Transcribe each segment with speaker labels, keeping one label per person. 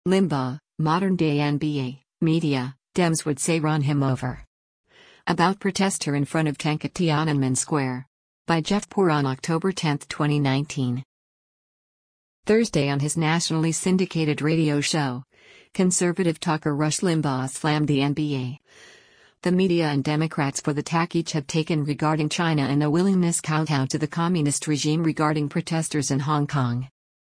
Speaker 1: Limbaugh, modern-day NBA, media, Dems would say run him over. About protester in front of tank at Tiananmen Square. By Jeff Poor on October 10, 2019. Thursday on his nationally syndicated radio show, conservative talker Rush Limbaugh slammed the NBA, the media and Democrats for the tack each have taken regarding China and a willingness kowtow to the communist regime regarding protesters in Hong Kong.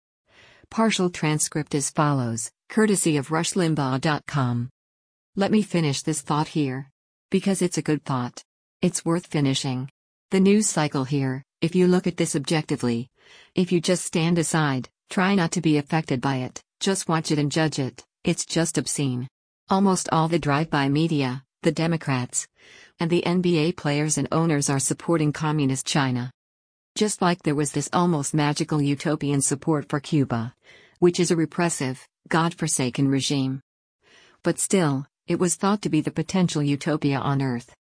Speaker 1: Partial transcript as follows, courtesy of rushlimbaugh.com. Let me finish this thought here. Because it's a good thought. It's worth finishing. The news cycle here, if you look at this objectively, if you just stand aside, try not to be affected by it, just watch it and judge it, it's just obscene. Almost all the drive-by media, the Democrats, and the NBA players and owners are supporting communist China. Just like there was this almost magical utopian support for Cuba, which is a repressive, God-forsaken regime. But still, it was thought to be the potential utopia on Earth.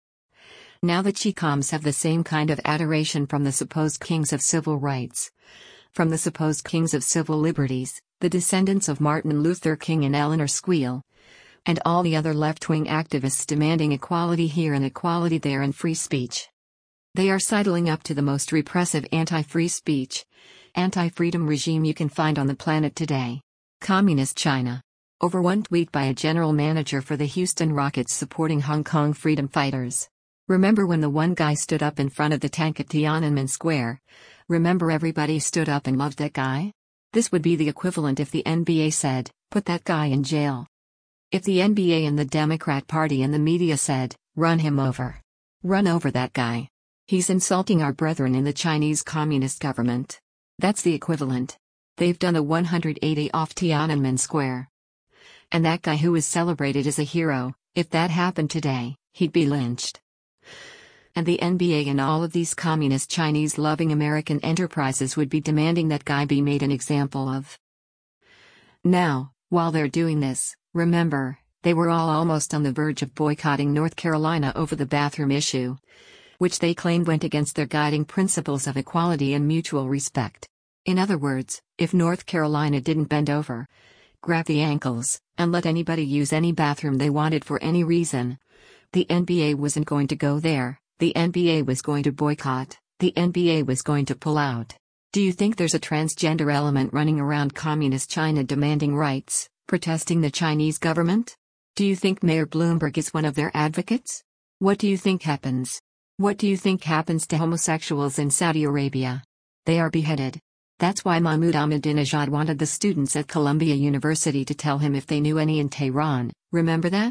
Speaker 1: Now the Chicoms have the same kind of adoration from the supposed kings of civil rights, from the supposed kings of civil liberties, the descendants of Martin Luther King and Eleanor Squeel, and all the other left-wing activists demanding equality here and equality there and free speech. They are sidling up to the most repressive anti-free speech, anti-freedom regime you can find on the planet today. Communist China. Over one tweet by a general manager for the Houston Rockets supporting Hong Kong freedom fighters. Remember when the one guy stood up in front of the tank at Tiananmen Square? Remember everybody stood up and loved that guy? This would be the equivalent if the NBA said, put that guy in jail. If the NBA and the Democrat Party and the media said, run him over. Run over that guy. He's insulting our brethren in the Chinese Communist government. That's the equivalent. They've done a 180 off Tiananmen Square. And that guy who is celebrated as a hero, if that happened today, he'd be lynched. And the NBA and all of these communist Chinese-loving American enterprises would be demanding that guy be made an example of. Now, while they're doing this, remember, they were all almost on the verge of boycotting North Carolina over the bathroom issue, which they claimed went against their guiding principles of equality and mutual respect. In other words, if North Carolina didn't bend over, grab the ankles, and let anybody use any bathroom they wanted for any reason, the NBA wasn't going to go there, the NBA was going to boycott, the NBA was going to pull out. Do you think there's a transgender element running around communist China demanding rights, protesting the Chinese government? Do you think Mayor Bloomberg is one of their advocates? What do you think happens? What do you think happens to homosexuals in Saudi Arabia? They are beheaded. That's why Mahmoud Ahmadinejad wanted the students at Columbia University to tell him if they knew any in Tehran, remember that?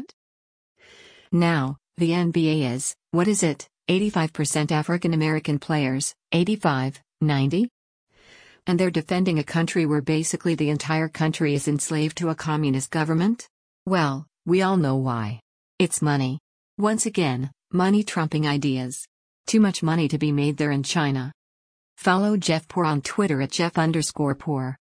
Speaker 1: Now, the NBA is, what is it, 85% African American players, 85, 90? And they're defending a country where basically the entire country is enslaved to a communist government? Well, we all know why. It's money. Once again, money trumping ideas. Too much money to be made there in China. Follow Jeff Poor on Twitter at Jeff_Poor.